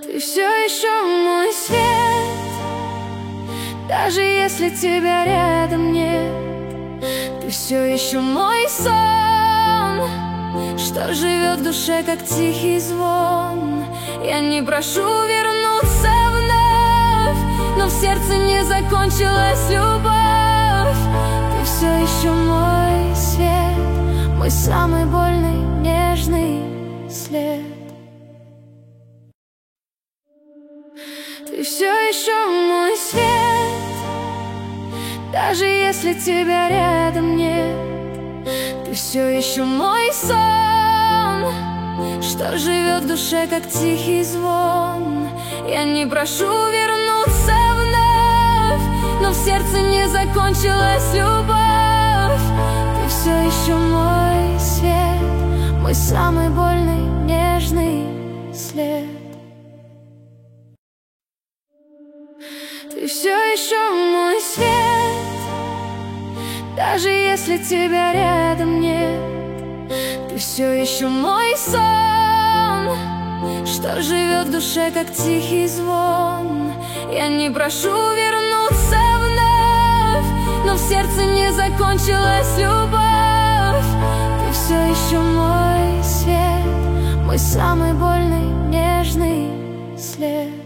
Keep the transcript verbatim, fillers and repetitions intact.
Ты все еще мой свет, даже если тебя рядом нет. Ты все еще мой сон, что живет в душе, как тихий звон. Я не прошу вернуться вновь, но в сердце не закончилась любовь. Ты все еще мой свет, мой самый больный, нежный след. Ты все еще мой свет, даже если тебя рядом нет. Ты все еще мой сон, что живет в душе, как тихий звон. Я не прошу вернуться вновь, но в сердце не закончилась любовь. Ты все еще мой свет, мой самый больный, нежный след. Ты все еще мой свет, даже если тебя рядом нет. Ты все еще мой сон, что живет в душе, как тихий звон. Я не прошу вернуться вновь, но в сердце не закончилась любовь. Ты все еще мой свет, мой самый больный, нежный след.